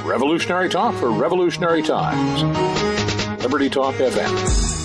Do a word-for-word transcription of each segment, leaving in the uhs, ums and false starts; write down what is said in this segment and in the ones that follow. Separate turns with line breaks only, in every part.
Revolutionary talk for revolutionary times. Liberty Talk F M.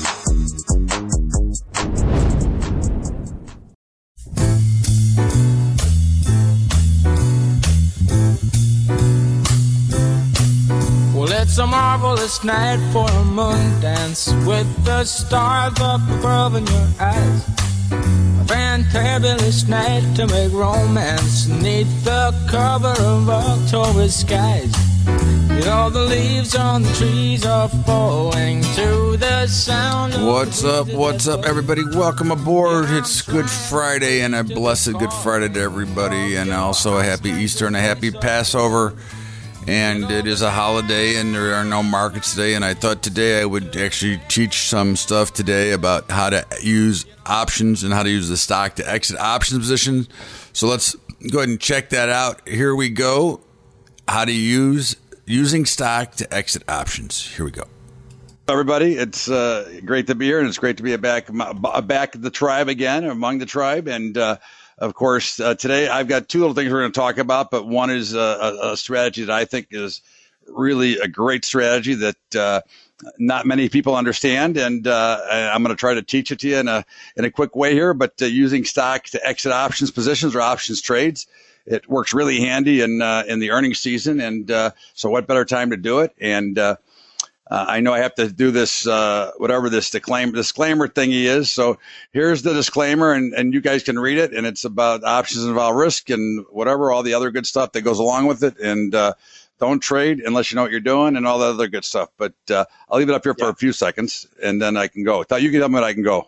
Well, it's a marvelous night for a moon dance with the stars up above in your eyes. A fantabulous night to make romance neath the cover of October skies. You know the leaves on the trees are falling to the sound of...
What's up, what's up, everybody? Welcome aboard. It's Good Friday, and a blessed Good Friday to everybody, and also a happy Easter and a happy Passover. And it is a holiday, and there are no markets today, and I thought today I would actually teach some stuff today about how to use options and how to use the stock to exit options position. So let's go ahead and check that out. Here we go. How to use using stock to exit options. Here we go.
Everybody, it's uh, great to be here, and it's great to be back back at the tribe again, among the tribe. And uh, of course, uh, today I've got two little things we're going to talk about, but one is uh, a, a strategy that I think is really a great strategy that uh, not many people understand, and uh, I'm going to try to teach it to you in a in a quick way here. But uh, using stock to exit options positions or options trades. It works really handy in uh, in the earnings season, and uh, so what better time to do it? And uh, uh, I know I have to do this, uh, whatever this disclaimer, disclaimer thingy is. So here's the disclaimer, and, and you guys can read it. And it's about options involve risk and whatever, all the other good stuff that goes along with it. And uh, don't trade unless you know what you're doing and all the other good stuff. But uh, I'll leave it up here for yeah. a few seconds, and then I can go. You can tell me when I can go.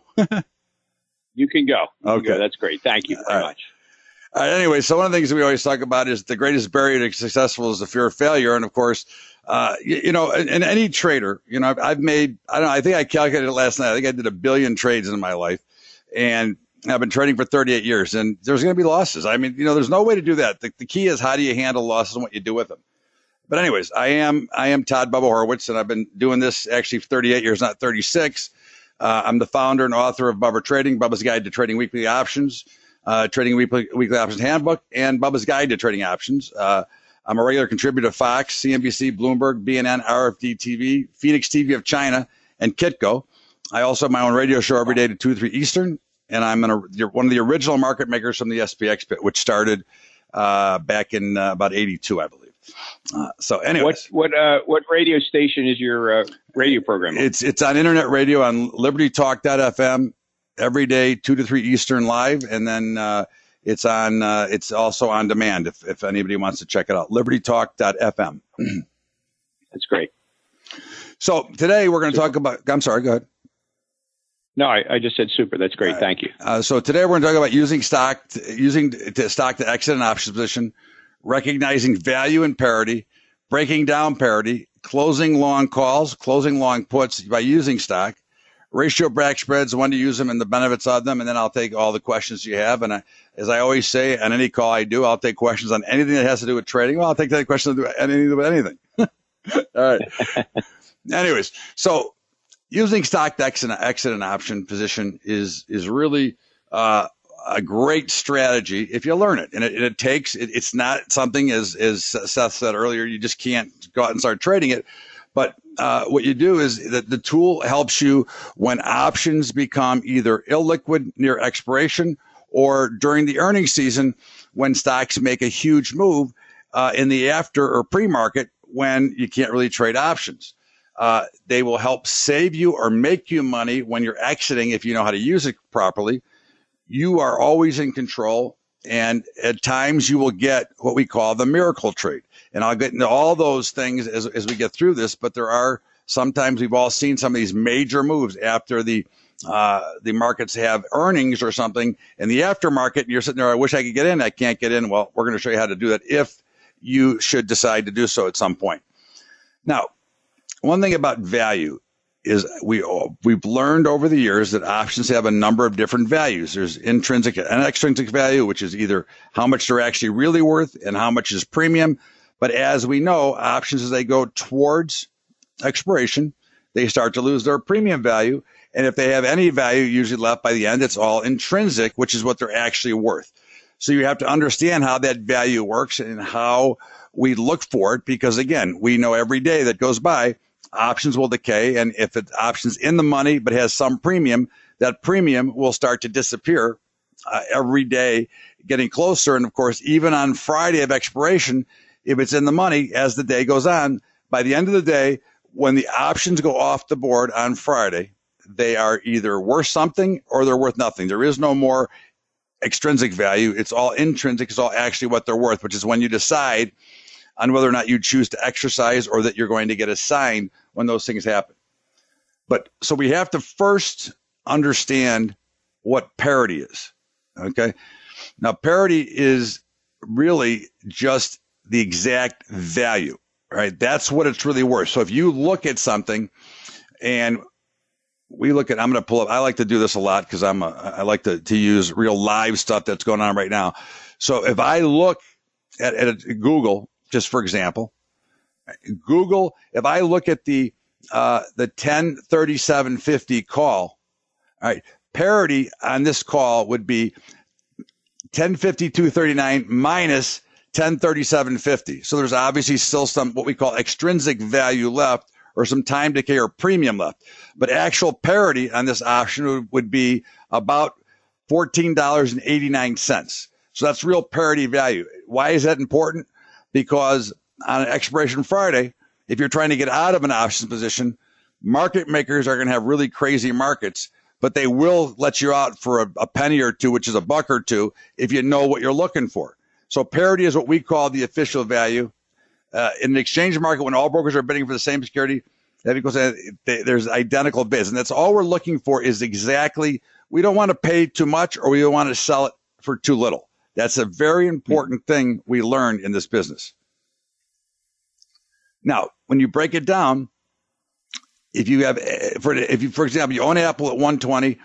You can go. You
okay,
can go. That's great. Thank you very
right.
much.
Uh, anyway, so one of the things that we always talk about is the greatest barrier to successful is the fear of failure. And of course, uh, you, you know, and, and any trader, you know, I've, I've made, I don't know, I think I calculated it last night. I think I did a billion trades in my life, and I've been trading for thirty-eight years, and there's going to be losses. I mean, you know, there's no way to do that. The, the key is how do you handle losses and what you do with them. But anyways, I am, I am Todd Bubba Horwitz, and I've been doing this actually for thirty-eight years, not thirty-six. Uh, I'm the founder and author of Bubba Trading, Bubba's Guide to Trading Weekly Options. Uh, Trading Weekly, Weekly Options Handbook, and Bubba's Guide to Trading Options. Uh, I'm a regular contributor to Fox, C N B C, Bloomberg, B N N, R F D T V, Phoenix T V of China, and Kitco. I also have my own radio show every day to two to three Eastern, and I'm an, one of the original market makers from the S P X, which started uh, back in uh, about eighty-two, I believe. Uh, so anyway.
What what uh, what radio station is your uh, radio program on?
It's, it's on internet radio on liberty talk dot f m. Every day, two to three Eastern live, and then uh, it's on. Uh, it's also on demand if, if anybody wants to check it out. liberty talk dot f m.
That's great.
So today we're going to talk about. I'm sorry. Go ahead.
No, I, I just said super. That's great.
Right.
Thank you.
Uh, so today we're going to talk about using stock, to, using to stock to exit an option position, recognizing value in parity, breaking down parity, closing long calls, closing long puts by using stock. Ratio back spreads, when to use them and the benefits of them, and then I'll take all the questions you have. And I, as I always say, on any call I do, I'll take questions on anything that has to do with trading. Well, I'll take that question on anything to do with anything. All right. Anyways, so using stock to exit, exit an option position is is really uh, a great strategy if you learn it. And it, and it takes, it, it's not something, as, as Seth said earlier, you just can't go out and start trading it. But uh, what you do is that the tool helps you when options become either illiquid near expiration or during the earnings season when stocks make a huge move uh, in the after or pre-market when you can't really trade options. Uh, they will help save you or make you money when you're exiting if you know how to use it properly. You are always in control, and at times you will get what we call the miracle trade. And I'll get into all those things as, as we get through this, but there are sometimes we've all seen some of these major moves after the uh, the markets have earnings or something in the aftermarket, and you're sitting there, I wish I could get in, I can't get in. Well, we're going to show you how to do that if you should decide to do so at some point. Now, one thing about value is we we've learned over the years that options have a number of different values. There's intrinsic and extrinsic value, which is either how much they're actually really worth and how much is premium. But as we know, options, as they go towards expiration, they start to lose their premium value. And if they have any value usually left by the end, it's all intrinsic, which is what they're actually worth. So you have to understand how that value works and how we look for it, because again, we know every day that goes by, options will decay. And if it's options in the money, but has some premium, that premium will start to disappear uh, every day, getting closer. And of course, even on Friday of expiration, if it's in the money as the day goes on, by the end of the day, when the options go off the board on Friday, they are either worth something or they're worth nothing. There is no more extrinsic value. It's all intrinsic. It's all actually what they're worth, which is when you decide on whether or not you choose to exercise or that you're going to get a sign when those things happen. But so we have to first understand what parity is. Okay. Now, parity is really just the exact value, right? That's what it's really worth. So if you look at something and we look at, I'm going to pull up, I like to do this a lot because I'm a, I like to, to use real live stuff that's going on right now. So if I look at, at Google, just for example, Google, if I look at the, uh, the ten thirty-seven fifty call, all right, parity on this call would be ten fifty-two thirty-nine minus ten thirty-seven fifty. So there's obviously still some what we call extrinsic value left, or some time decay or premium left. But actual parity on this option would, would be about fourteen dollars and eighty-nine cents. So that's real parity value. Why is that important? Because on an expiration Friday, if you're trying to get out of an options position, market makers are going to have really crazy markets, but they will let you out for a, a penny or two, which is a buck or two, if you know what you're looking for. So parity is what we call the official value. Uh, in an exchange market, when all brokers are bidding for the same security, that equals uh, there's identical bids. And that's all we're looking for is exactly, we don't want to pay too much or we don't want to sell it for too little. That's a very important thing we learned in this business. Now, when you break it down, if you have, for if you, for example, you own Apple at one twenty,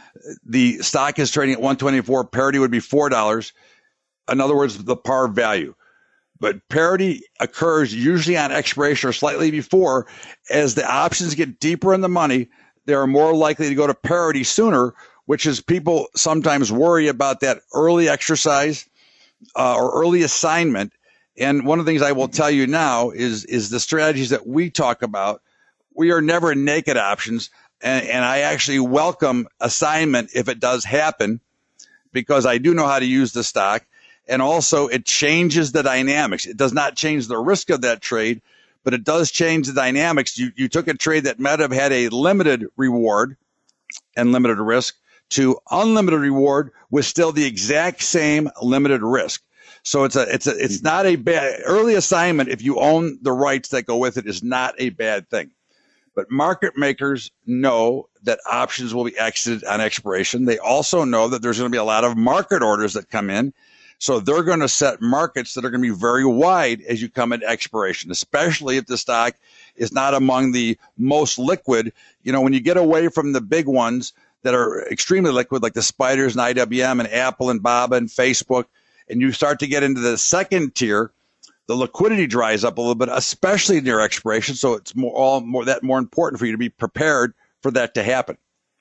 the stock is trading at one twenty-four, parity would be four dollars. In other words, the par value. But parity occurs usually on expiration or slightly before. As the options get deeper in the money, they are more likely to go to parity sooner, which is people sometimes worry about that early exercise uh, or early assignment. And one of the things I will tell you now is, is the strategies that we talk about. We are never naked options. And, and I actually welcome assignment if it does happen, because I do know how to use the stock. And also it changes the dynamics. It does not change the risk of that trade, but it does change the dynamics. You, you took a trade that might have had a limited reward and limited risk to unlimited reward with still the exact same limited risk. So it's a, it's a, it's not a bad early assignment. If you own the rights that go with it, is not a bad thing. But market makers know that options will be exited on expiration. They also know that there's going to be a lot of market orders that come in. So they're going to set markets that are going to be very wide as you come into expiration, especially if the stock is not among the most liquid. You know, when you get away from the big ones that are extremely liquid, like the Spiders and I W M and Apple and Baba and Facebook, and you start to get into the second tier, the liquidity dries up a little bit, especially near expiration. So it's more, all more that more important for you to be prepared for that to happen.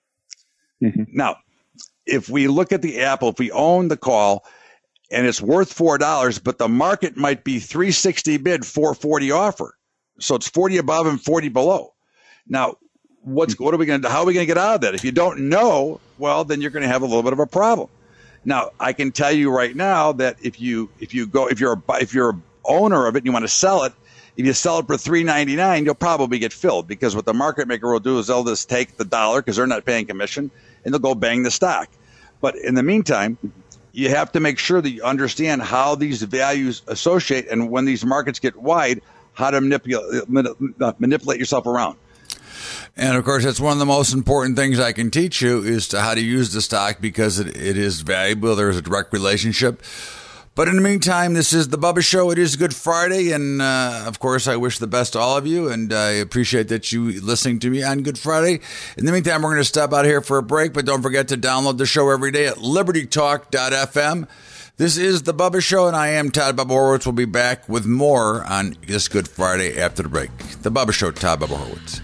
Mm-hmm. Now, if we look at the Apple, if we own the call and it's worth four dollars, but the market might be three sixty bid, four forty offer. So it's forty above and forty below. Now, what's, what are we going to do? How are we going to get out of that? If you don't know, well, then you're going to have a little bit of a problem. Now, I can tell you right now that if you, if you go, if you're a, if you're a owner of it and you want to sell it, if you sell it for three ninety-nine, you'll probably get filled, because what the market maker will do is they'll just take the dollar because they're not paying commission and they'll go bang the stock. But in the meantime, you have to make sure that you understand how these values associate, and when these markets get wide, how to manipulate, manipulate yourself around.
And of course, that's one of the most important things I can teach you is to how to use the stock, because it, it is valuable. There's a direct relationship. But in the meantime, this is the Bubba Show. It is Good Friday. And uh, of course, I wish the best to all of you. And I appreciate that you listening to me on Good Friday. In the meantime, we're going to stop out here for a break. But don't forget to download the show every day at liberty talk dot f m. This is the Bubba Show, and I am Todd Bubba Horwitz. We'll be back with more on this Good Friday after the break. The Bubba Show, Todd Bubba Horwitz.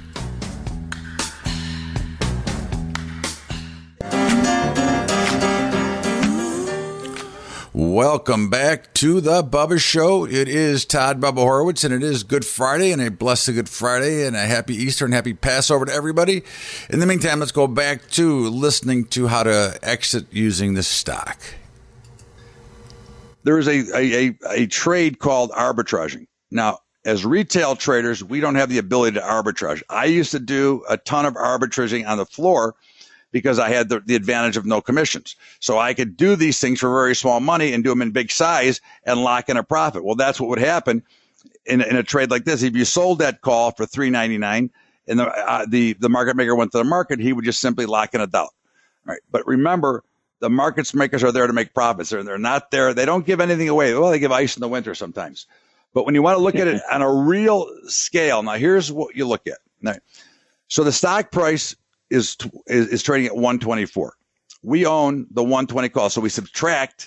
Welcome back to the Bubba Show. It is Todd Bubba Horowitz, and it is Good Friday, and a blessed Good Friday, and a happy Easter and happy Passover to everybody. In the meantime, let's go back to listening to how to exit using the stock.
There is a, a, a, a trade called arbitraging. Now, as retail traders, we don't have the ability to arbitrage. I used to do a ton of arbitraging on the floor because I had the, the advantage of no commissions. So I could do these things for very small money and do them in big size and lock in a profit. Well, that's what would happen in, in a trade like this. If you sold that call for three ninety-nine and the, uh, the, the market maker went to the market, he would just simply lock in a dollar. All right. But remember, the markets makers are there to make profits. They're, they're not there. They don't give anything away. Well, they give ice in the winter sometimes. But when you want to look at it on a real scale, now here's what you look at. Now, so the stock price is, is is trading at one twenty-four. We own the one twenty call, so we subtract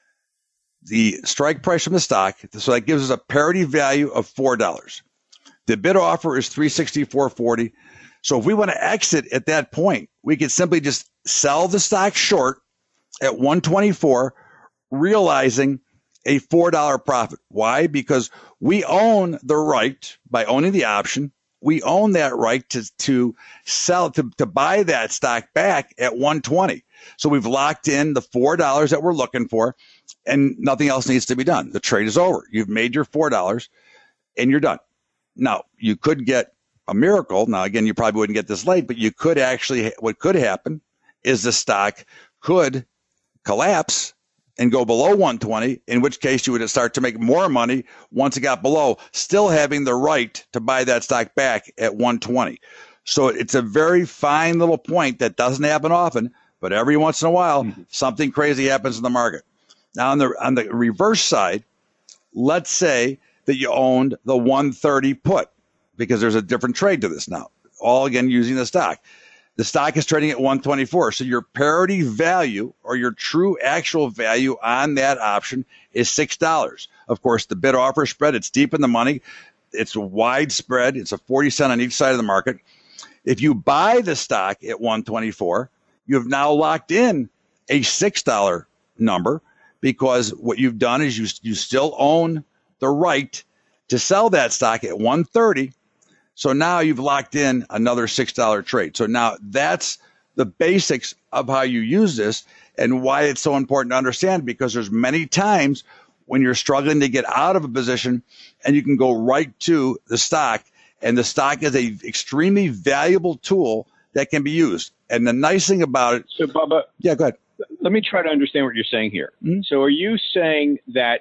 the strike price from the stock, so that gives us a parity value of four dollars. The bid offer is three sixty-four forty. So if we want to exit at that point, we could simply just sell the stock short at one twenty-four, realizing a four dollar profit. Why? Because we own the right, by owning the option, we own that right to, to sell, to, to buy that stock back at one twenty. So we've locked in the four dollars that we're looking for, and nothing else needs to be done. The trade is over. You've made your four dollars and you're done. Now, you could get a miracle. Now, again, you probably wouldn't get this late, but you could actually, what could happen is the stock could collapse and go below one twenty, in which case you would start to make more money once it got below, still having the right to buy that stock back at one twenty. So it's a very fine little point that doesn't happen often, but every once in a while, mm-hmm. something crazy happens in the market. Now, on the on the reverse side, let's say that you owned the one thirty put, because there's a different trade to this now, all again using the stock. The stock is trading at one twenty-four. So your parity value, or your true actual value on that option, is six dollars. Of course, the bid offer spread, it's deep in the money. It's widespread. It's a forty cent on each side of the market. If you buy the stock at one twenty-four, you have now locked in a six dollar number, because what you've done is you, you still own the right to sell that stock at one thirty. So now you've locked in another six dollar trade. So now that's the basics of how you use this, and why it's so important to understand, because there's many times when you're struggling to get out of a position and you can go right to the stock, and the stock is a extremely valuable tool that can be used. And the nice thing about it.
So, Bubba.
Yeah, go ahead.
Let me try to understand what you're saying here.
Mm-hmm.
So are you saying that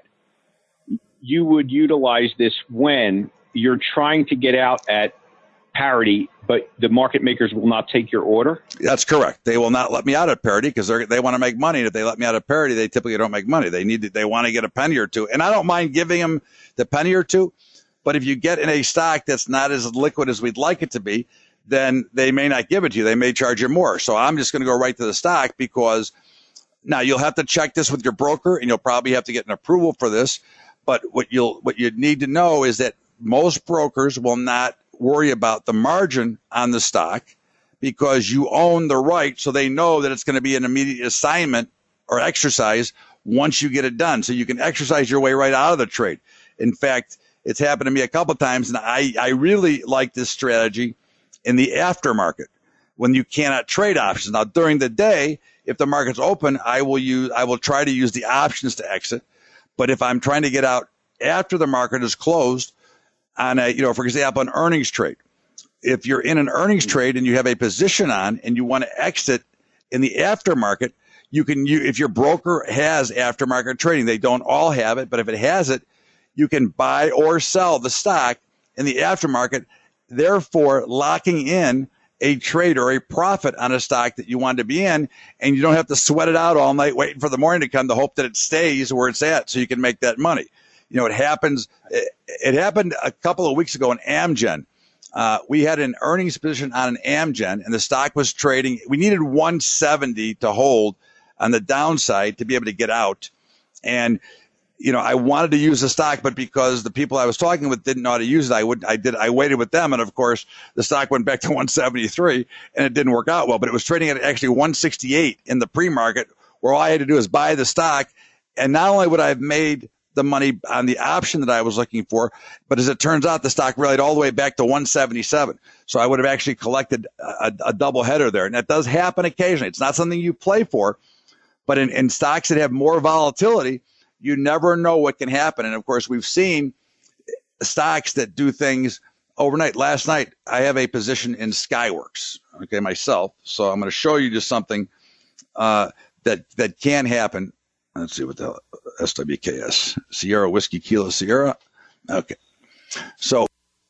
you would utilize this when you're trying to get out at parity, but the market makers will not take your order?
That's correct. They will not let me out at parity because they they want to make money. And if they let me out at parity, they typically don't make money. They need to, they want to get a penny or two. And I don't mind giving them the penny or two, but if you get in a stock that's not as liquid as we'd like it to be, then they may not give it to you. They may charge you more. So I'm just going to go right to the stock, because now you'll have to check this with your broker, and you'll probably have to get an approval for this. But what you'll what you need to know is that most brokers will not worry about the margin on the stock, because you own the right, so they know that it's going to be an immediate assignment or exercise once you get it done. So you can exercise your way right out of the trade. In fact, it's happened to me a couple of times, and I, I really like this strategy in the aftermarket when you cannot trade options. Now, during the day, if the market's open, I will use I will try to use the options to exit. But if I'm trying to get out after the market is closed, on a, you know, for example, an earnings trade, if you're in an earnings trade and you have a position on and you want to exit in the aftermarket, you can, you, if your broker has aftermarket trading, they don't all have it, but if it has it, you can buy or sell the stock in the aftermarket, therefore locking in a trade or a profit on a stock that you want to be in, and you don't have to sweat it out all night waiting for the morning to come to hope that it stays where it's at so you can make that money. You know, it happens. It, it happened a couple of weeks ago in Amgen. Uh, we had an earnings position on an Amgen, and the stock was trading. We needed one seventy to hold on the downside to be able to get out. And, you know, I wanted to use the stock, but because the people I was talking with didn't know how to use it, I would, I did, I waited with them. And of course, the stock went back to one seventy-three and it didn't work out well, but it was trading at actually one sixty-eight in the pre-market, where all I had to do is buy the stock And not only would I have made the money on the option that I was looking for, but as it turns out, the stock rallied all the way back to one seventy-seven. So I would have actually collected a, a double header there. And that does happen occasionally. It's not something you play for, but in, in stocks that have more volatility, you never know what can happen. And of course, we've seen stocks that do things overnight. Last night, I have a position in Skyworks, okay, myself. So I'm going to show you just something uh, that that can happen. Let's see what the S W K S, Sierra Whiskey Kilo Sierra. Okay. So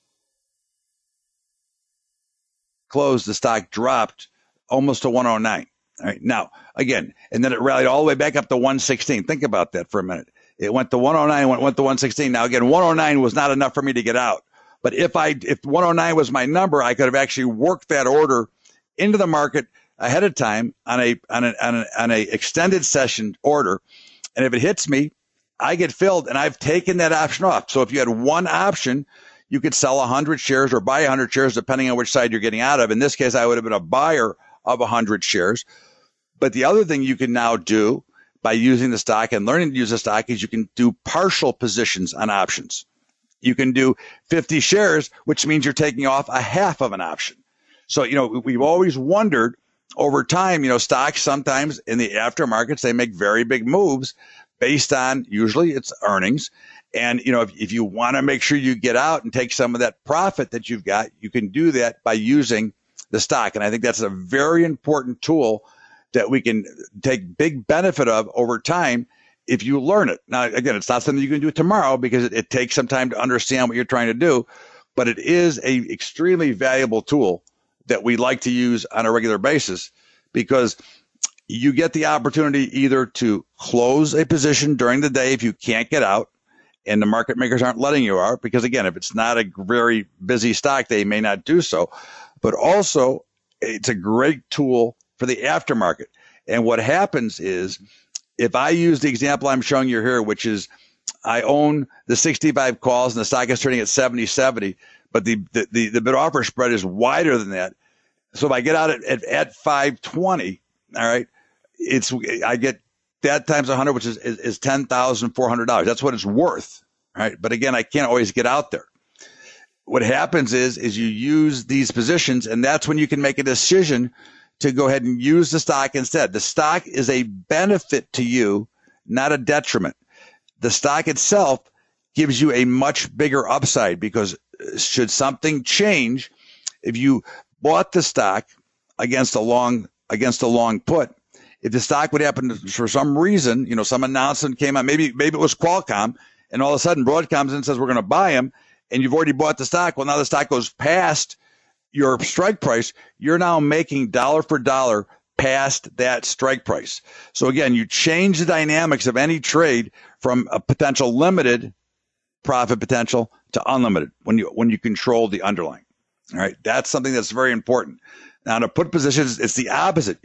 closed, the stock dropped almost to one oh nine. All right. Now, again, and then it rallied all the way back up to one sixteen. Think about that for a minute. It went to one oh nine, went, went to one sixteen. Now, again, one oh nine was not enough for me to get out. But if I, if one oh nine was my number, I could have actually worked that order into the market ahead of time on a, on a, on a, on a extended session order. And if it hits me, I get filled and I've taken that option off. So if you had one option, you could sell one hundred shares or buy one hundred shares, depending on which side you're getting out of. In this case, I would have been a buyer of one hundred shares. But the other thing you can now do by using the stock and learning to use the stock is you can do partial positions on options. You can do fifty shares, which means you're taking off a half of an option. So, you know, we've always wondered over time, you know, stocks sometimes in the aftermarkets, they make very big moves based on usually it's earnings. And, you know, if, if you want to make sure you get out and take some of that profit that you've got, you can do that by using the stock. And I think that's a very important tool that we can take big benefit of over time if you learn it. Now, again, it's not something you can do tomorrow because it, it takes some time to understand what you're trying to do, but it is a extremely valuable tool that we like to use on a regular basis because you get the opportunity either to close a position during the day if you can't get out and the market makers aren't letting you out, because again, if it's not a very busy stock, they may not do so, but also it's a great tool for the aftermarket. And what happens is, if I use the example I'm showing you here, which is I own the sixty-five calls and the stock is trading at seventy seventy, but the, the, the, the bid offer spread is wider than that. So if I get out at, at, at five twenty, all right, it's, I get that times one hundred, which is, is, is ten thousand four hundred dollars. That's what it's worth, right? But again, I can't always get out there. What happens is, is you use these positions, and that's when you can make a decision to go ahead and use the stock instead. The stock is a benefit to you, not a detriment. The stock itself gives you a much bigger upside because should something change, if you bought the stock against a long, against a long put, if the stock would happen to, for some reason, you know, some announcement came out, maybe, maybe it was Qualcomm, and all of a sudden Broadcom in and says, we're going to buy them, and you've already bought the stock. Well, now the stock goes past your strike price, you're now making dollar for dollar past that strike price. So again, you change the dynamics of any trade from a potential limited profit potential to unlimited when you when you control the underlying. All right, that's something that's very important. Now, to put positions, it's the opposite.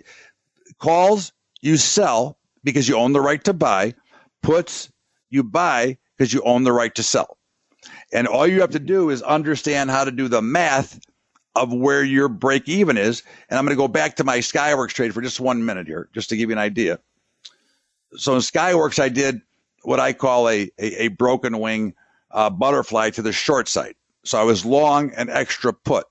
Calls, you sell because you own the right to buy. Puts, you buy because you own the right to sell. And all you have to do is understand how to do the math of where your break even is. And I'm going to go back to my Skyworks trade for just one minute here, just to give you an idea. So in Skyworks, I did what I call a, a, a broken wing uh, butterfly to the short side. So I was long an extra put.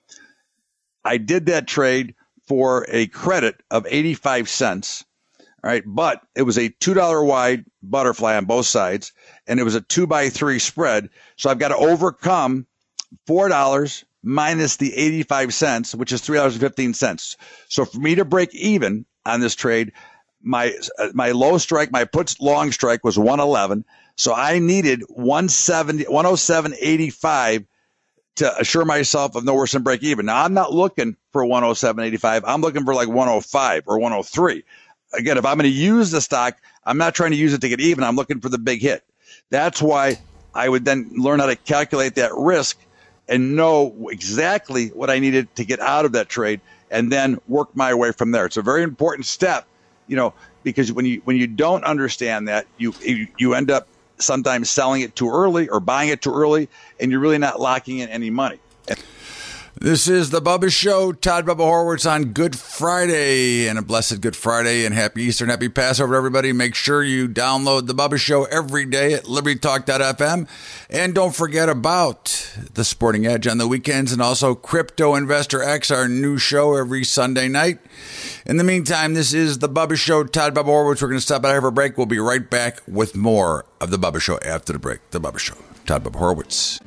I did that trade for a credit of eighty-five cents. All right. But it was a two dollar wide butterfly on both sides, and it was a two by three spread. So I've got to overcome four dollars minus the eighty-five cents, which is three dollars and fifteen cents. So for me to break even on this trade, my uh, my low strike, my puts long strike was one eleven. So I needed one seventy, one oh seven eighty-five to assure myself of no worse than break even. Now I'm not looking for one oh seven eighty-five. I'm looking for like one oh five or one oh three. Again, if I'm going to use the stock, I'm not trying to use it to get even. I'm looking for the big hit. That's why I would then learn how to calculate that risk and know exactly what I needed to get out of that trade and then work my way from there. It's a very important step, you know, because when you when you don't understand that, you you, you end up sometimes selling it too early or buying it too early, and you're really not locking in any money.
This is the Bubba Show. Todd Bubba Horwitz on Good Friday, and a blessed Good Friday, and happy Easter and happy Passover, everybody. Make sure you download the Bubba Show every day at liberty talk dot f m, and don't forget about the Sporting Edge on the weekends, and also Crypto Investor X, our new show every Sunday night. In the meantime, this is the Bubba Show. Todd Bubba Horwitz. We're going to stop out here for a break. We'll be right back with more of the Bubba Show after the break. The Bubba Show. Todd Bubba Horwitz.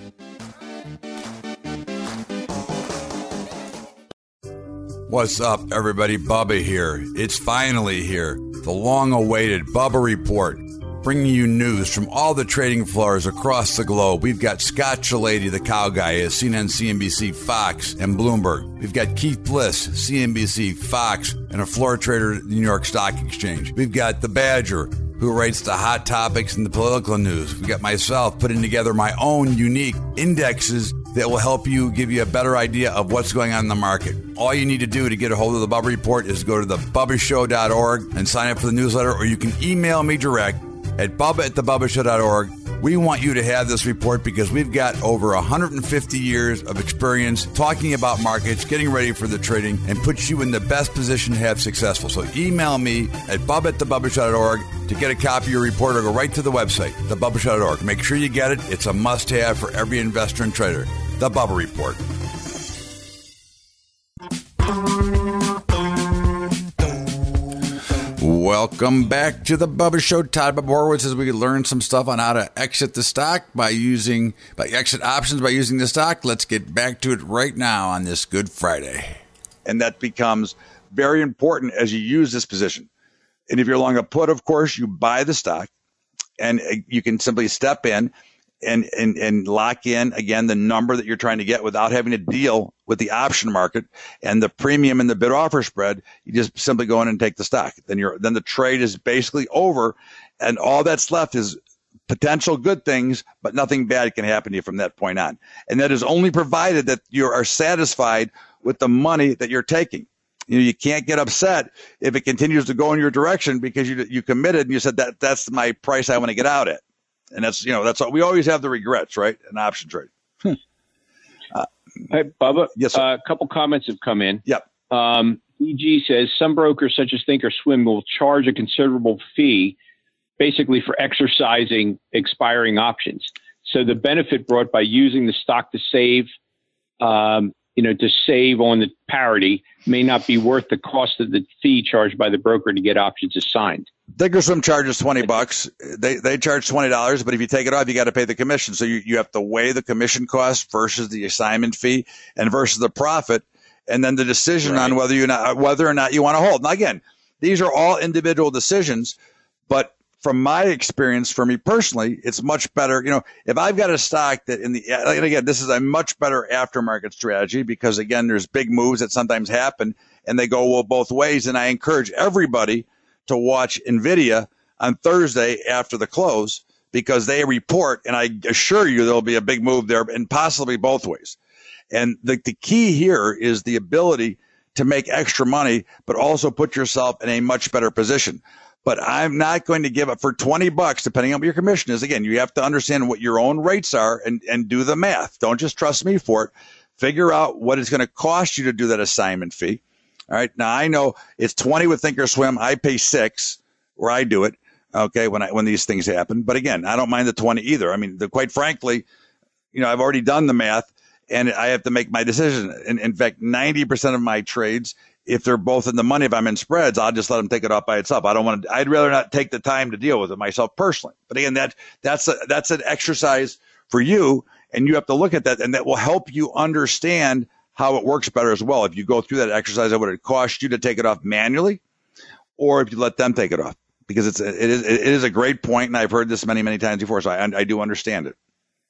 What's up, everybody? Bubba here. It's finally here. The long-awaited Bubba Report, bringing you news from all the trading floors across the globe. We've got Scott Chilady, the cow guy, at C N N, C N B C, Fox, and Bloomberg. We've got Keith Bliss, C N B C, Fox, and a floor trader at the New York Stock Exchange. We've got the Badger, who rates the hot topics in the political news. We've got myself putting together my own unique indexes that will help you, give you a better idea of what's going on in the market. All you need to do to get a hold of the Bubba Report is go to the bubba show dot org and sign up for the newsletter, or you can email me direct at bubba at the bubba show dot org. We want you to have this report because we've got over one hundred fifty years of experience talking about markets, getting ready for the trading, and puts you in the best position to have successful. So email me at bubba at the bubba show dot org to get a copy of your report, or go right to the website, the bubba show dot org. Make sure you get it. It's a must-have for every investor and trader. The Bubba Report. Welcome back to the Bubba Show. Todd Bubba Horwitz, as we learn some stuff on how to exit the stock by using, by exit options by using the stock. Let's get back to it right now on this Good Friday.
And that becomes very important as you use this position. And if you're long a put, of course, you buy the stock, and you can simply step in and, and, and lock in, again, the number that you're trying to get without having to deal with the option market and the premium and the bid offer spread. You just simply go in and take the stock. Then you're, then the trade is basically over, and all that's left is potential good things, but nothing bad can happen to you from that point on. And that is only provided that you are satisfied with the money that you're taking. You know, you can't get upset if it continues to go in your direction because you you committed and you said that that's my price I want to get out at. And that's, you know, that's what we always have, the regrets, right? An option trade.
Hmm. Uh, hey, Bubba.
Yes,
sir. Uh, a couple comments have come in.
Yep.
Um, E G says some brokers such as Thinkorswim will charge a considerable fee basically for exercising expiring options. So the benefit brought by using the stock to save, um, you know, to save on the parity may not be worth the cost of the fee charged by the broker to get options assigned.
Thinkorswim charges twenty bucks. They they charge twenty dollars, but if you take it off, you got to pay the commission. So you, you have to weigh the commission cost versus the assignment fee and versus the profit, and then the decision right. on whether you not whether or not you want to hold. Now again, these are all individual decisions, but from my experience, for me personally, it's much better. You know, if I've got a stock that in the, and again, this is a much better aftermarket strategy because again, there's big moves that sometimes happen and they go well both ways. And I encourage everybody to watch NVIDIA on Thursday after the close because they report, and I assure you there'll be a big move there and possibly both ways. And the, the key here is the ability to make extra money, but also put yourself in a much better position. But I'm not going to give up for twenty bucks, depending on what your commission is. Again, you have to understand what your own rates are and, and do the math. Don't just trust me for it. Figure out what it's going to cost you to do that assignment fee. All right. Now I know it's twenty with Thinkorswim. I pay six where I do it. Okay. When I, when these things happen. But again, I don't mind the twenty either. I mean, the, quite frankly, you know, I've already done the math and I have to make my decision. And in fact, ninety percent of my trades, if they're both in the money, if I'm in spreads, I'll just let them take it off by itself. I don't want to, I'd rather not take the time to deal with it myself personally. But again, that, that's a, that's an exercise for you. And you have to look at that, and that will help you understand how it works better as well. If you go through that exercise, what it costs you to take it off manually, or if you let them take it off, because it's, it is, it is a great point. And I've heard this many, many times before. So I, I do understand it.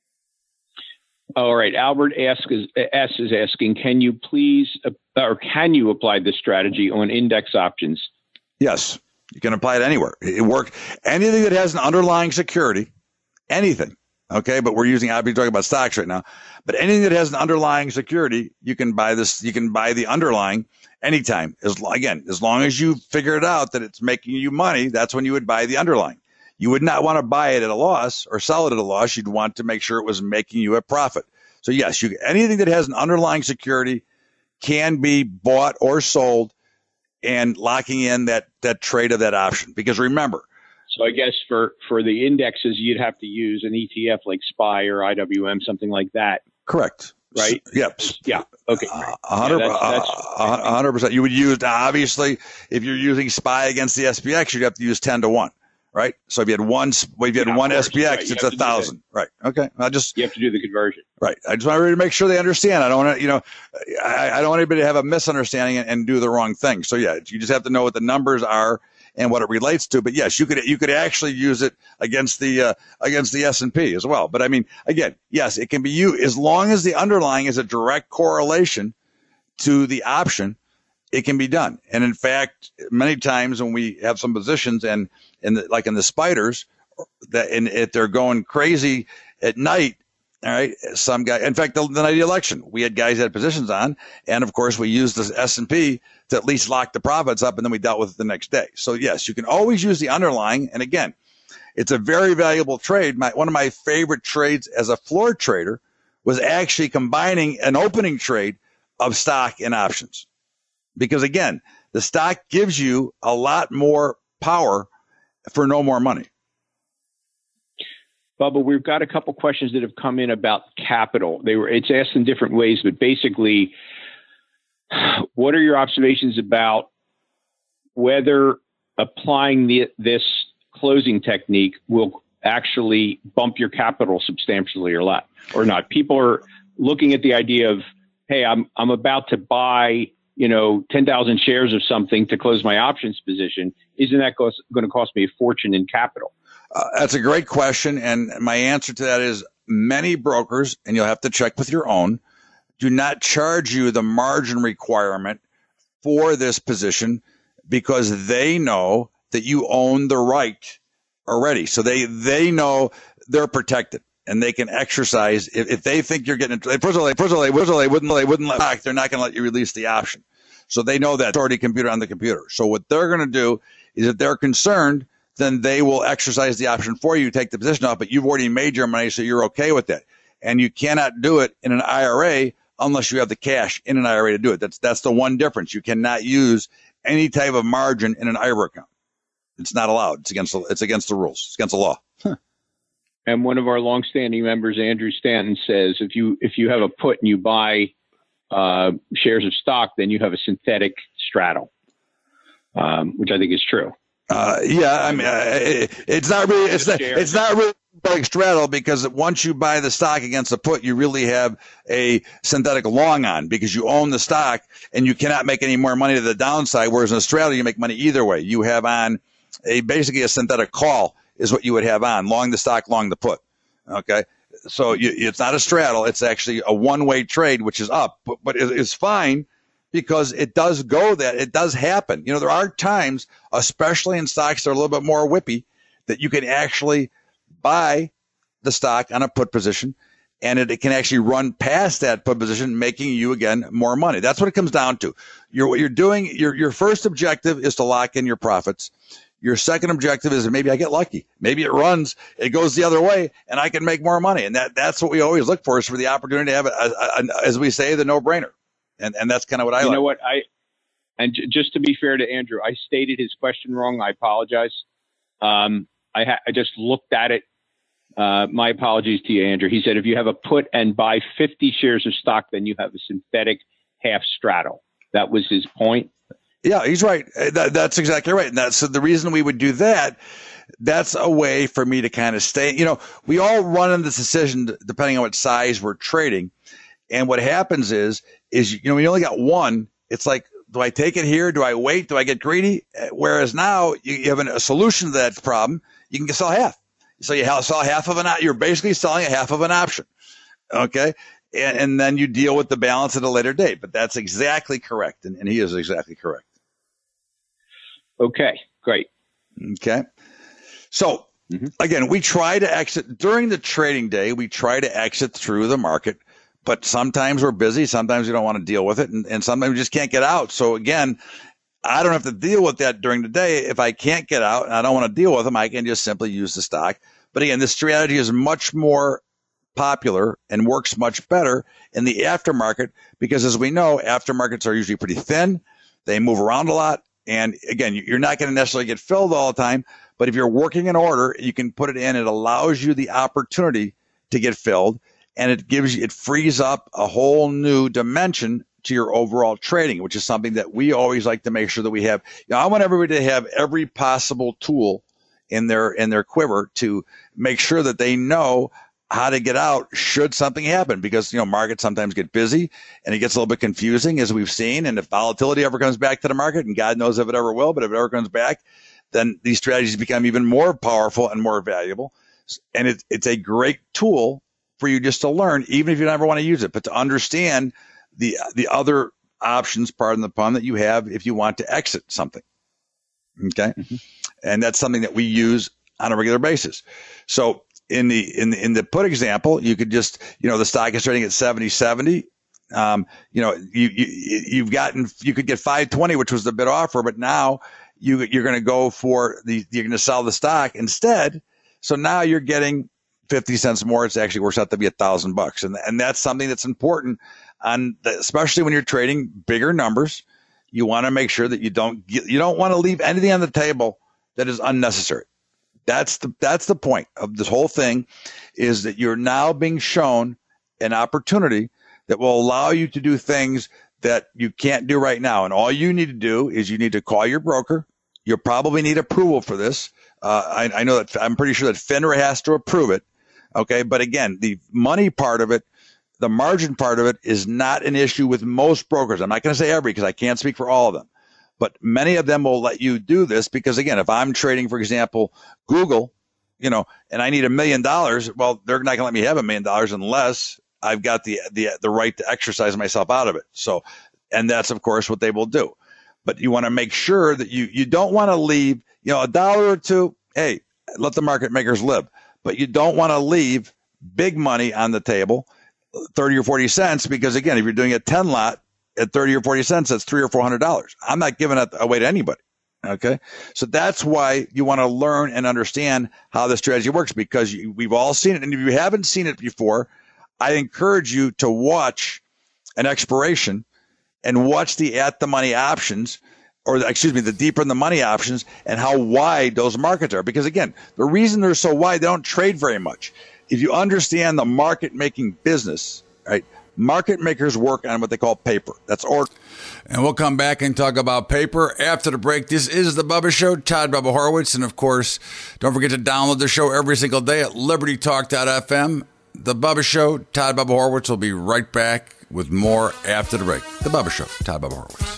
All right. Albert asks, S is asking, can you please, uh, or can you apply this strategy on index options?
Yes, you can apply it anywhere. It works. Anything that has an underlying security, anything. Okay. But we're using, I'll be talking about stocks right now, but anything that has an underlying security, you can buy this, you can buy the underlying anytime. As again, as long as you figure it out that it's making you money, that's when you would buy the underlying. You would not want to buy it at a loss or sell it at a loss. You'd want to make sure it was making you a profit. So yes, you anything that has an underlying security can be bought or sold, and locking in that that trade of that option. Because remember,
so I guess for for the indexes, you'd have to use an E T F like S P Y or I W M, something like that.
Correct.
Right.
Yep.
Yeah. Okay.
A hundred percent. You would use, obviously, if you're using S P Y against the S P X, you'd have to use ten to one, right? So if you had one, if you had yeah, one S P X, right. It's a thousand, right? Okay. I just
you have to do the conversion,
right? I just want to make sure they understand. I don't want to, you know, I, I don't want anybody to have a misunderstanding and, and do the wrong thing. So yeah, you just have to know what the numbers are and what it relates to. But yes, you could you could actually use it against the uh, against the S and P as well. But I mean, again, yes, it can be used as long as the underlying is a direct correlation to the option. It can be done. And in fact, many times when we have some positions and in the, like in the spiders, that and if they're going crazy at night. All right. Some guy, in fact, the, the night of the election, we had guys that had positions on. And of course, we used the S and P to at least lock the profits up. And then we dealt with it the next day. So yes, you can always use the underlying. And again, it's a very valuable trade. My, one of my favorite trades as a floor trader was actually combining an opening trade of stock and options. Because again, the stock gives you a lot more power for no more money.
Bubba, we've got a couple questions that have come in about capital. They were it's asked in different ways, but basically, what are your observations about whether applying the, this closing technique will actually bump your capital substantially or not, or not? People are looking at the idea of, hey, I'm I'm about to buy, you know, ten thousand shares of something to close my options position. Isn't that going to cost me a fortune in capital?
Uh, that's a great question. And my answer to that is many brokers, and you'll have to check with your own, do not charge you the margin requirement for this position because they know that you own the right already. So they, they know they're protected and they can exercise. If, if they think you're getting, first of all, first of all, they wouldn't, they wouldn't, they wouldn't let back. They're not going to let you release the option. So they know that it's already computed on the computer. So what they're going to do is if they're concerned, then they will exercise the option for you, take the position off, but you've already made your money, so you're okay with that. And you cannot do it in an I R A unless you have the cash in an I R A to do it. That's that's the one difference. You cannot use any type of margin in an I R A account. It's not allowed. It's against the, it's against the rules. It's against the law. Huh.
And one of our longstanding members, Andrew Stanton, says if you if you have a put and you buy uh, shares of stock, then you have a synthetic straddle, um, which I think is true.
Uh, yeah, I mean, uh, it, it's not really, it's not, it's not really like straddle because once you buy the stock against a put, you really have a synthetic long on because you own the stock and you cannot make any more money to the downside. Whereas in a straddle, you make money either way. You have on a basically a synthetic call is what you would have on long the stock, long the put. Okay. So you, it's not a straddle. It's actually a one way trade, which is up, but, but it, it's fine. Because it does go that it does happen. You know, there are times, especially in stocks that are a little bit more whippy, that you can actually buy the stock on a put position and it, it can actually run past that put position, making you again more money. That's what it comes down to. You're, what you're doing, your, your first objective is to lock in your profits. Your second objective is maybe I get lucky. Maybe it runs, it goes the other way, and I can make more money. And that, that's what we always look for is for the opportunity to have, a, a, a, as we say, the no-brainer. And and that's kind of what I
you
like.
know what I and j- just to be fair to Andrew, I stated his question wrong. I apologize. Um, I ha- I just looked at it. Uh, my apologies to you, Andrew. He said if you have a put and buy fifty shares of stock, then you have a synthetic half straddle. That was his point.
Yeah, he's right. That, that's exactly right. And that's so the reason we would do that. That's a way for me to kind of stay. You know, we all run in this decision depending on what size we're trading. And what happens is, is, you know, when you only got one, it's like, do I take it here? Do I wait? Do I get greedy? Whereas now you, you have an, a solution to that problem. You can sell half. So you sell half of an, you're basically selling a half of an option. Okay. And, and then you deal with the balance at a later date, but that's exactly correct. And, and he is exactly correct.
Okay, great.
Okay. So mm-hmm. again, we try to exit during the trading day. We try to exit through the market. But sometimes we're busy. Sometimes we don't want to deal with it. And, and sometimes we just can't get out. So again, I don't have to deal with that during the day. If I can't get out and I don't want to deal with them, I can just simply use the stock. But again, this strategy is much more popular and works much better in the aftermarket because, as we know, aftermarkets are usually pretty thin. They move around a lot. And again, you're not going to necessarily get filled all the time. But if you're working an order, you can put it in. It allows you the opportunity to get filled. And it gives you, it frees up a whole new dimension to your overall trading, which is something that we always like to make sure that we have. You know, I want everybody to have every possible tool in their in their quiver to make sure that they know how to get out should something happen, because, you know, markets sometimes get busy and it gets a little bit confusing, as we've seen. And if volatility ever comes back to the market, and God knows if it ever will, but if it ever comes back, then these strategies become even more powerful and more valuable. And it, it's a great tool for you just to learn, even if you never want to use it, but to understand the the other options, pardon the pun, that you have if you want to exit something. Okay. Mm-hmm. And that's something that we use on a regular basis. So in the in the in the put example, you could just, you know, the stock is trading at seventy seventy. Um, you know, you, you you've gotten you could get five twenty, which was the bid offer, but now you you're going to go for the you're going to sell the stock instead. So now you're getting fifty cents more. It actually works out to be a thousand bucks, and and that's something that's important. On the, especially when you're trading bigger numbers, you want to make sure that you don't get, you don't want to leave anything on the table that is unnecessary. That's the that's the point of this whole thing, is that you're now being shown an opportunity that will allow you to do things that you can't do right now. And all you need to do is you need to call your broker. You'll probably need approval for this. Uh, I, I know that I'm pretty sure that FINRA has to approve it. Okay, but again, the money part of it, the margin part of it, is not an issue with most brokers. I'm not going to say every, because I can't speak for all of them, but many of them will let you do this because, again, if I'm trading, for example, Google, you know, and I need a million dollars, well, they're not going to let me have a million dollars unless I've got the, the, the right to exercise myself out of it. So, and that's, of course, what they will do. But you want to make sure that you, you don't want to leave, you know, a dollar or two. Hey, let the market makers live, but you don't want to leave big money on the table, thirty or forty cents, because, again, if you're doing a ten lot at thirty or forty cents, that's three or four hundred dollars. I'm not giving it away to anybody. Okay. So that's why you want to learn and understand how the strategy works, because you, we've all seen it. And if you haven't seen it before, I encourage you to watch an expiration and watch the at the money options, or the, excuse me, the deeper in the money options, and how wide those markets are. Because, again, the reason they're so wide, they don't trade very much. If you understand the market making business, right? Market makers work on what they call paper. That's or.
And we'll come back and talk about paper after the break. This is The Bubba Show, Todd Bubba Horwitz. And, of course, don't forget to download the show every single day at liberty talk dot f m. The Bubba Show, Todd Bubba Horwitz will be right back with more after the break. The Bubba Show, Todd Bubba Horwitz.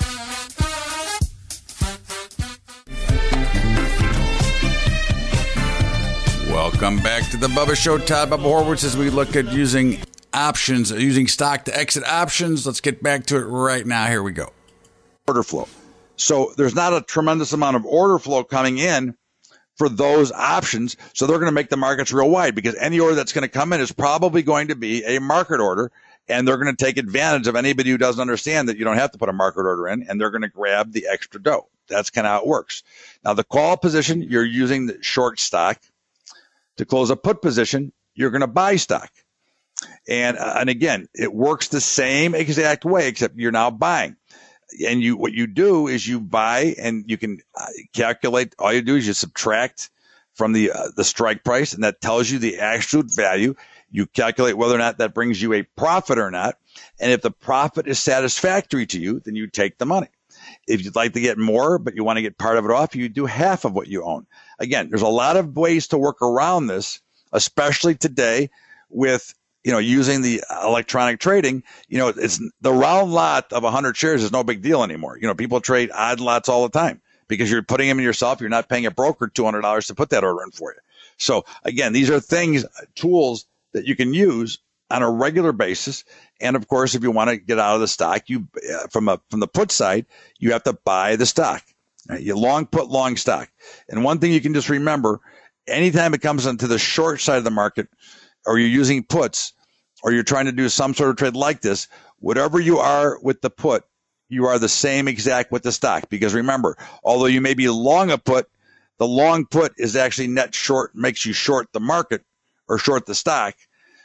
Welcome back to The Bubba Show, Todd Bubba Horwitz, as we look at using options, using stock to exit options. Let's get back to it right now. Here we go.
Order flow. So there's not a tremendous amount of order flow coming in for those options. So they're going to make the markets real wide, because any order that's going to come in is probably going to be a market order. And they're going to take advantage of anybody who doesn't understand that you don't have to put a market order in, and they're going to grab the extra dough. That's kind of how it works. Now, the call position, you're using the short stock. To close a put position, you're going to buy stock. And uh, and again, it works the same exact way, except you're now buying. And you what you do is you buy, and you can uh, calculate. All you do is you subtract from the uh, the strike price, and that tells you the absolute value. You calculate whether or not that brings you a profit or not. And if the profit is satisfactory to you, then you take the money. If you'd like to get more, but you want to get part of it off, you do half of what you own. Again, there's a lot of ways to work around this, especially today with, you know, using the electronic trading. You know, it's the round lot of one hundred shares is no big deal anymore. You know, people trade odd lots all the time because you're putting them in yourself. You're not paying a broker two hundred dollars to put that order in for you. So again, these are things, tools that you can use on a regular basis. And of course, if you want to get out of the stock, you uh, from a from the put side, you have to buy the stock. Right? You long put, long stock. And one thing you can just remember, anytime it comes into the short side of the market, or you're using puts, or you're trying to do some sort of trade like this, whatever you are with the put, you are the same exact with the stock. Because remember, although you may be long a put, the long put is actually net short, makes you short the market or short the stock.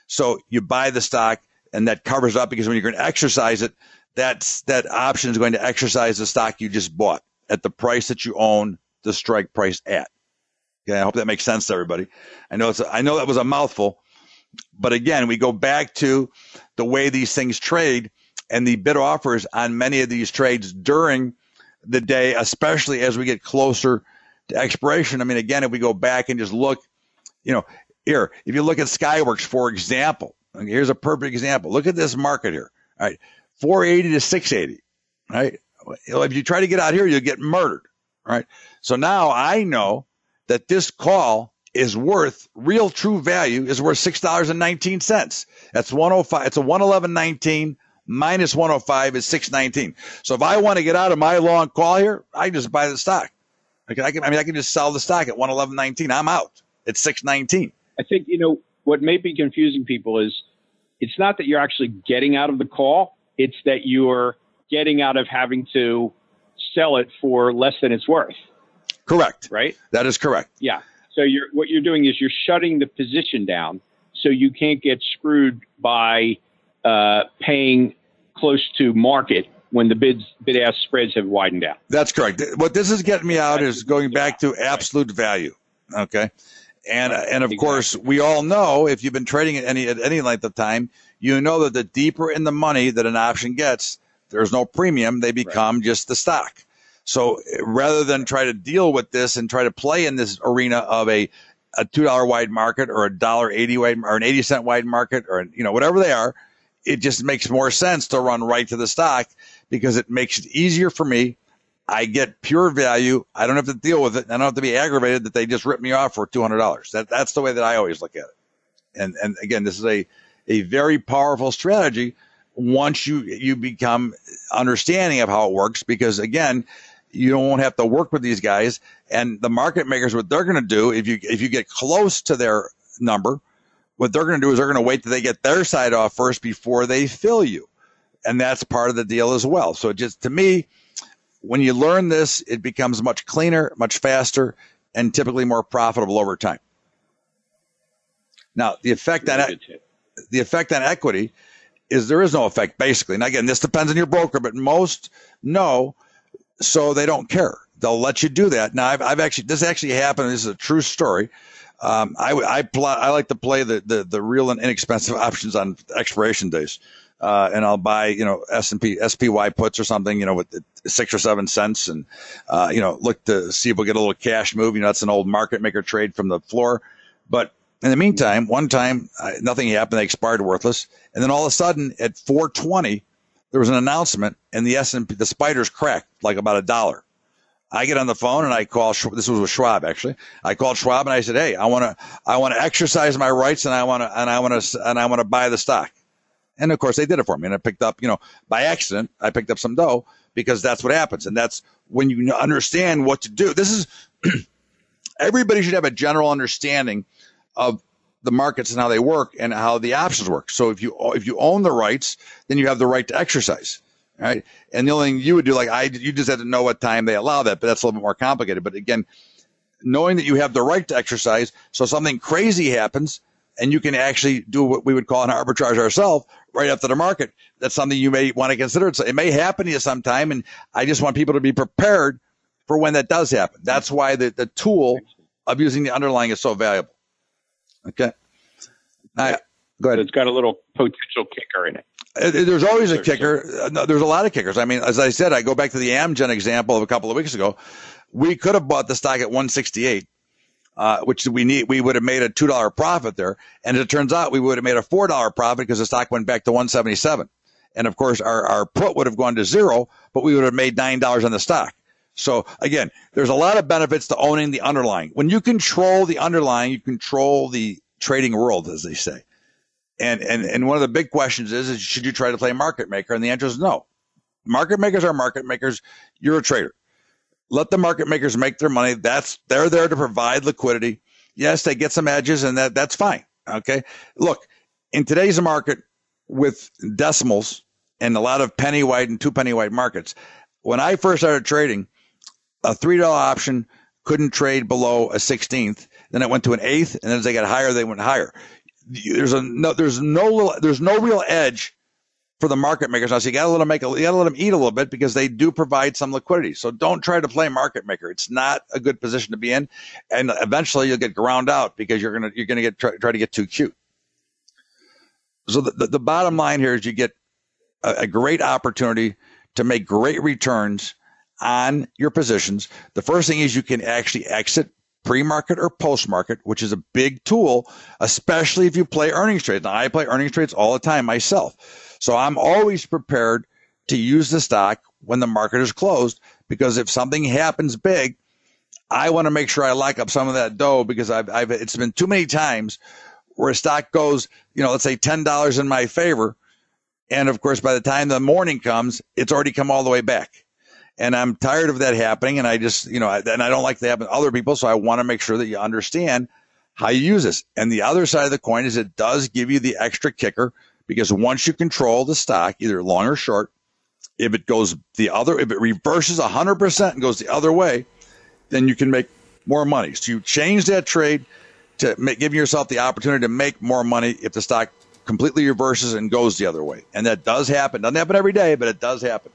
So you buy the stock, and that covers up because when you're going to exercise it, that's that option is going to exercise the stock you just bought at the price that you own the strike price at. Okay, I hope that makes sense to everybody. I know it's a, I know that was a mouthful, but again, we go back to the way these things trade and the bid offers on many of these trades during the day, especially as we get closer to expiration. I mean, again, if we go back and just look, you know, here, if you look at Skyworks, for example, okay, here's a perfect example. Look at this market here. All right, four eighty to six eighty. Right. If you try to get out here, you'll get murdered. Right. So now I know that this call is worth real true value is worth six dollars and nineteen cents. That's one oh five. It's a one eleven nineteen minus one oh five is six nineteen. So if I want to get out of my long call here, I just buy the stock. Okay, I can, I mean, I can just sell the stock at one eleven nineteen. I'm out. It's six nineteen.
I think, you know, what may be confusing people is it's not that you're actually getting out of the call. It's that you're getting out of having to sell it for less than it's worth.
Correct.
Right?
That is correct.
Yeah. So you're what you're doing is you're shutting the position down so you can't get screwed by uh, paying close to market when the bids bid-ask spreads have widened out.
That's correct. What this is getting me out is going back to absolute value. Okay. And and of course, we all know if you've been trading at any at any length of time, you know that the deeper in the money that an option gets, there's no premium. They become right. just the stock. So rather than try to deal with this and try to play in this arena of a, a two dollar wide market or a one dollar eighty wide or an eighty cent wide market or, you know, whatever they are, it just makes more sense to run right to the stock because it makes it easier for me. I get pure value. I don't have to deal with it. I don't have to be aggravated that they just ripped me off for two hundred dollars. That, that's the way that I always look at it. And, and again, this is a, a very powerful strategy once you, you become understanding of how it works, because again, you don't have to work with these guys and the market makers. What they're going to do if you, if you get close to their number, what they're going to do is they're going to wait till they get their side off first before they fill you. And that's part of the deal as well. So just to me, when you learn this, it becomes much cleaner, much faster, and typically more profitable over time. Now, the effect on the effect on equity is there is no effect, basically. And again, this depends on your broker, but most know, so they don't care. They'll let you do that. Now, I've, I've actually this actually happened. This is a true story. Um, I I, pl- I like to play the, the the real and inexpensive options on expiration days. Uh, and I'll buy, you know, S and P, S P Y puts or something, you know, with the six or seven cents and, uh, you know, look to see if we'll get a little cash move. You know, that's an old market maker trade from the floor. But in the meantime, one time, uh, nothing happened. They expired worthless. And then all of a sudden at four twenty, there was an announcement and the S and P, the spiders cracked like about a dollar. I get on the phone and I call, this was with Schwab actually. I called Schwab and I said, hey, I want to, I want to exercise my rights and I want to, and I want to, and I want to buy the stock. And of course they did it for me. And I picked up, you know, by accident, I picked up some dough because that's what happens. And that's when you understand what to do. This is, everybody should have a general understanding of the markets and how they work and how the options work. So if you, if you own the rights, then you have the right to exercise. Right. And the only thing you would do, like I, you just had to know what time they allow that, but that's a little bit more complicated. But again, knowing that you have the right to exercise. So something crazy happens and you can actually do what we would call an arbitrage ourselves right after the market. That's something you may want to consider. It may happen to you sometime. And I just want people to be prepared for when that does happen. That's why the, the tool of using the underlying is so valuable. Okay. All right. Go ahead.
It's got a little potential kicker in it.
There's always a kicker. There's a lot of kickers. I mean, as I said, I go back to the Amgen example of a couple of weeks ago. We could have bought the stock at one sixty-eight, uh, which we need. We would have made a two dollar profit there. And as it turns out, we would have made a four dollar profit because the stock went back to one seventy-seven. And of course, our, our put would have gone to zero, but we would have made nine dollars on the stock. So again, there's a lot of benefits to owning the underlying. When you control the underlying, you control the trading world, as they say. And, and, and one of the big questions is, is, should you try to play market maker? And the answer is no. Market makers are market makers. You're a trader. Let the market makers make their money. That's, they're there to provide liquidity. Yes, they get some edges and that, that's fine. Okay. Look, in today's market with decimals and a lot of penny wide and two penny wide markets, when I first started trading, a three dollar option couldn't trade below a sixteenth. Then it went to an eighth. And then as they got higher, they went higher. there's a no, there's no there's no real edge for the market makers now. So you got to let them make a, you got to let them eat a little bit because they do provide some liquidity. So don't try to play market maker. It's not a good position to be in, and eventually you'll get ground out because you're gonna you're gonna get try, try to get too cute. So the, the, the bottom line here is you get a, a great opportunity to make great returns on your positions. The first thing is you can actually exit pre-market or post-market, which is a big tool, especially if you play earnings trades. Now, I play earnings trades all the time myself. So I'm always prepared to use the stock when the market is closed, because if something happens big, I want to make sure I lock up some of that dough, because I've, I've it's been too many times where a stock goes, you know, let's say ten dollars in my favor. And of course, by the time the morning comes, it's already come all the way back. And I'm tired of that happening. And I just, you know, and I don't like that happen to other people. So I want to make sure that you understand how you use this. And the other side of the coin is it does give you the extra kicker, because once you control the stock, either long or short, if it goes the other, if it reverses one hundred percent and goes the other way, then you can make more money. So you change that trade to make, give yourself the opportunity to make more money if the stock completely reverses and goes the other way. And that does happen. Doesn't happen every day, but it does happen.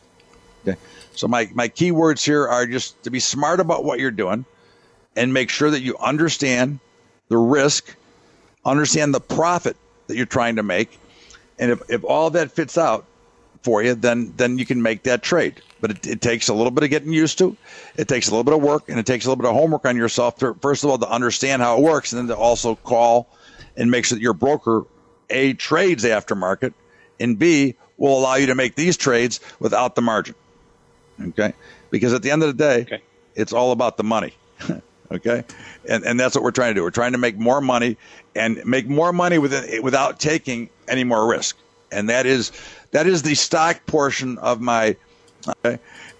Okay. So my, my key words here are just to be smart about what you're doing and make sure that you understand the risk, understand the profit that you're trying to make. And if, if all that fits out for you, then then you can make that trade. But it, it takes a little bit of getting used to. It takes a little bit of work, and it takes a little bit of homework on yourself to, first of all, to understand how it works, and then to also call and make sure that your broker, A, trades aftermarket, and B, will allow you to make these trades without the margin. Okay? Because at the end of the day, okay, it's all about the money. Okay? And and that's what we're trying to do. We're trying to make more money and make more money with, without taking any more risk. And that is that is the stock portion of my okay.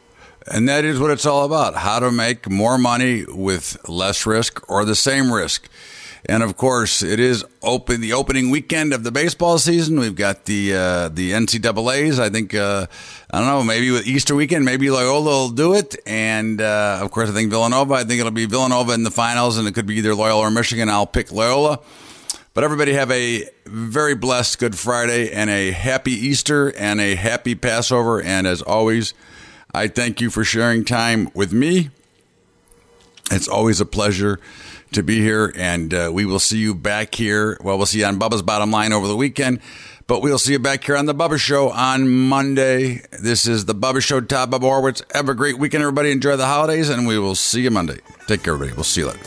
And that is what it's all about, how to make more money with less risk or the same risk. And, of course, it is open the opening weekend of the baseball season. We've got the uh, the N C double A's. I think, uh, I don't know, maybe with Easter weekend, maybe Loyola will do it. And, uh, of course, I think Villanova. I think it'll be Villanova in the finals, and it could be either Loyola or Michigan. I'll pick Loyola. But everybody have a very blessed Good Friday and a happy Easter and a happy Passover. And, as always, I thank you for sharing time with me. It's always a pleasure to be here, and uh, we will see you back here. Well, we'll see you on Bubba's Bottom Line over the weekend, but we'll see you back here on the Bubba Show on Monday. This is the Bubba Show, Todd Bubba Horwitz. Have a great weekend, everybody. Enjoy the holidays, and we will see you Monday. Take care, everybody. We'll see you later.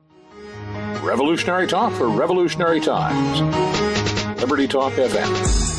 Revolutionary talk for revolutionary times. Liberty Talk F M.